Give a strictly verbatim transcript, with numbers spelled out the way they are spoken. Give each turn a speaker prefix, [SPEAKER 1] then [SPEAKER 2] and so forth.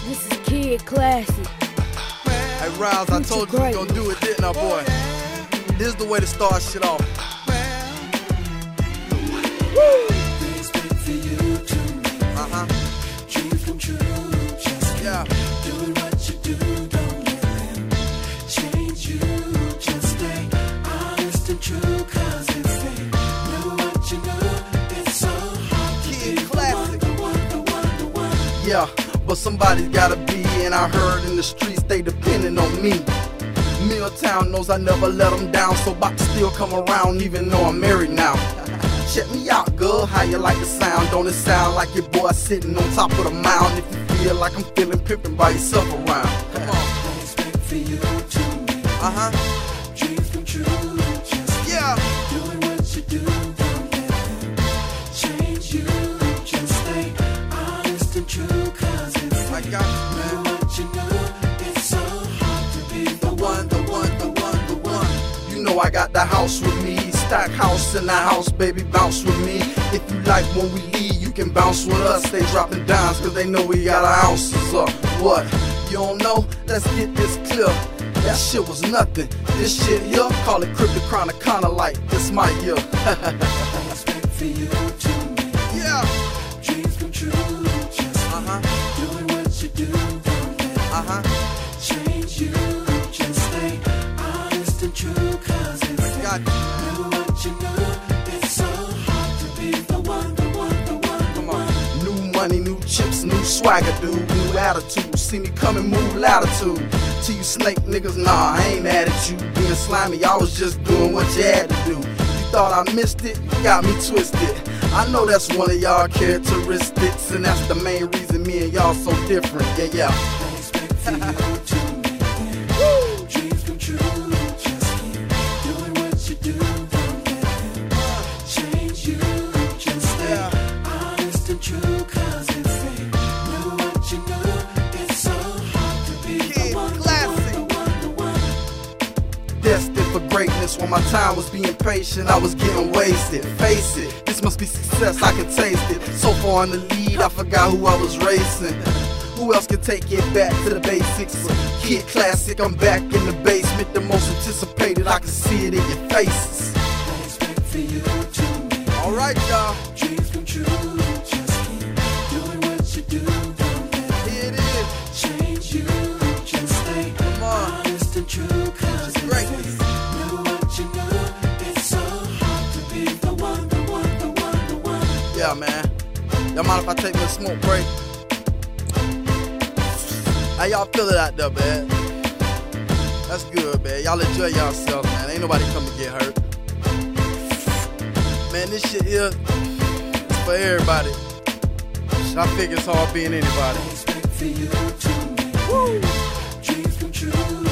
[SPEAKER 1] This is Kid Classic.
[SPEAKER 2] Hey, Riles, I told you we gonna do it, didn't I, boy? This is the way to start shit off. Uh-huh. Yeah.
[SPEAKER 3] Doing what you do, don't let them change you. Just stay honest and true, cause if they know what you know, it's so hard to
[SPEAKER 2] Kid
[SPEAKER 3] be
[SPEAKER 2] Classic.
[SPEAKER 3] the one, the one, the one, the one.
[SPEAKER 2] Yeah, but somebody's gotta be, and I heard in the streets they depending on me. Milltown knows I never let them down, so about to still come around even though I'm married now. Check me out, girl, how you like the sound? Don't it sound like your boy sitting on top of the mound? If you feel like I'm feeling pimpin' by yourself around. Come on.
[SPEAKER 3] Always wait for you to me.
[SPEAKER 2] Uh-huh.
[SPEAKER 3] Dreams come true, just
[SPEAKER 2] Yeah.
[SPEAKER 3] doing what you do, don't let them change you. Just stay honest and true, cause if
[SPEAKER 2] I
[SPEAKER 3] they
[SPEAKER 2] got you,
[SPEAKER 3] know
[SPEAKER 2] man.
[SPEAKER 3] what you know, it's so hard to be
[SPEAKER 2] The one, the one, the one, the one. You know I got the house with me. Stack house in the house, baby, bounce with me. If you like when we leave, you can bounce with us. They dropping dimes cause they know we got our ounces up. What? You don't know? Let's get this clear. That shit was nothing. This shit here, call it cryptic chronic, kinda like this my year.
[SPEAKER 3] Always wait for you to me.
[SPEAKER 2] Yeah.
[SPEAKER 3] Dreams come true, just
[SPEAKER 2] Uh-huh.
[SPEAKER 3] doing what you do, don't let
[SPEAKER 2] Uh-huh.
[SPEAKER 3] change you. Just stay honest and true, cause if they
[SPEAKER 2] Got you.
[SPEAKER 3] know what you know, it's so hard to be the one, the one, the one, the
[SPEAKER 2] Come
[SPEAKER 3] one.
[SPEAKER 2] on. New money, new chips, new swagger, dude. New attitude. See me coming, move latitude. To you snake niggas, nah, I ain't mad at you. Being slimy, I was just doing what you had to do. You thought I missed it? You got me twisted. I know that's one of y'all characteristics, and that's the main reason me and y'all so different. Yeah, yeah.
[SPEAKER 3] Always wait for you to me. Dreams come true, just keep doing what you do, don't let them change you. Just stay
[SPEAKER 2] Yeah.
[SPEAKER 3] honest and true, cause if they know what you know, it's so hard to be the
[SPEAKER 2] Kid
[SPEAKER 3] one, the
[SPEAKER 2] Classic.
[SPEAKER 3] one, the one, the one.
[SPEAKER 2] Destined for greatness. When my time was being patient, I was getting wasted. Face it, this must be success, I can taste it. So far in the lead, I forgot who I was racing. Who else can take it back to the basics? Kid Classic, I'm back in the basement. The most anticipated, I can see it in your faces.
[SPEAKER 3] Always wait for you to me.
[SPEAKER 2] Alright, y'all,
[SPEAKER 3] Dreams come true, just keep doing what you do, don't let
[SPEAKER 2] here it is.
[SPEAKER 3] change you. Just stay
[SPEAKER 2] Come on.
[SPEAKER 3] honest and true, cause if
[SPEAKER 2] Greatness.
[SPEAKER 3] they know what you know, it's so hard to be the one, the one, the one, the one.
[SPEAKER 2] Yeah, man. Y'all mind if I take me a smoke break? How y'all feel it out there, man? That's good, man. Y'all enjoy yourselves, man. Ain't nobody come to get hurt. Man, this shit here is for everybody. I figure it's hard being anybody.
[SPEAKER 3] Always wait for you to me. Dreams come true,